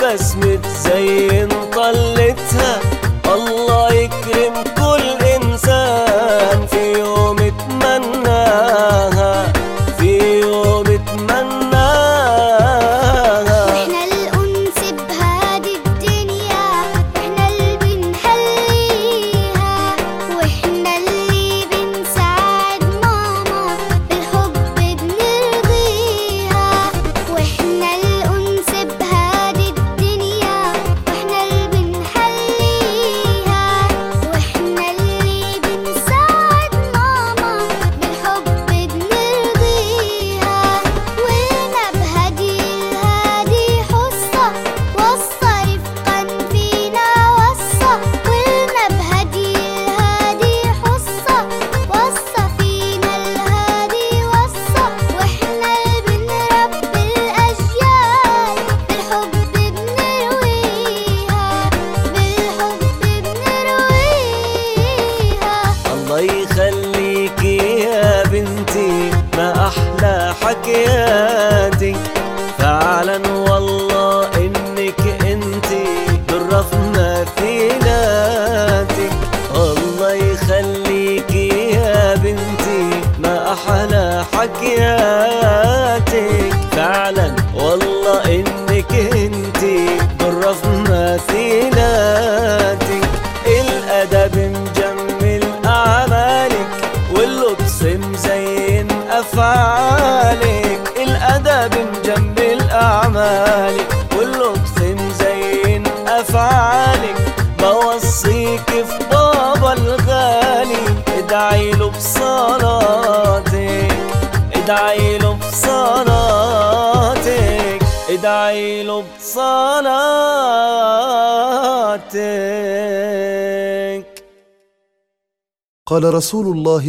بسمة زين طلتها. الله يكرم كل إنسان في يوم اتمناها، في يوم اتمناها. واحنا الأنس بهادي الدنيا، واحنا اللي بنحليها، واحنا اللي بنساعد ماما بالحب بنرضيها. واحنا الأنس بهادي الدنيا، واحنا اللي بنحليها، واحنا اللي بنساعد ماما بالحب بنرضيها. ولنا بهدي الهادي حصة، وصى رفقا فينا وصى. ولنا بهدي الهادي حصة، وصى فينا الهادي وصى. واحنا اللي بنربي الأجيال بالحب بنرويها، بالحب بنرويها. الله يخليكي يا بنتي، ما أحلى حكياتك فعلا والله، إنك انتي بالرغم في ذاتك. الله يخليكي يا بنتي، ما أحلى حكياتك فعلا والله، إنك انتي بالرغم في ذاتك. الأدب مجمل أعمالك، واللبس مزين أفعالك. الأدب مجمل أعمالك، واللبس مزين أفعالك. بوصيك في بابا الغالي، ادعي له بصلاتك، ادعي له بصلاتك، ادعي له بصلاتك. قال رسول الله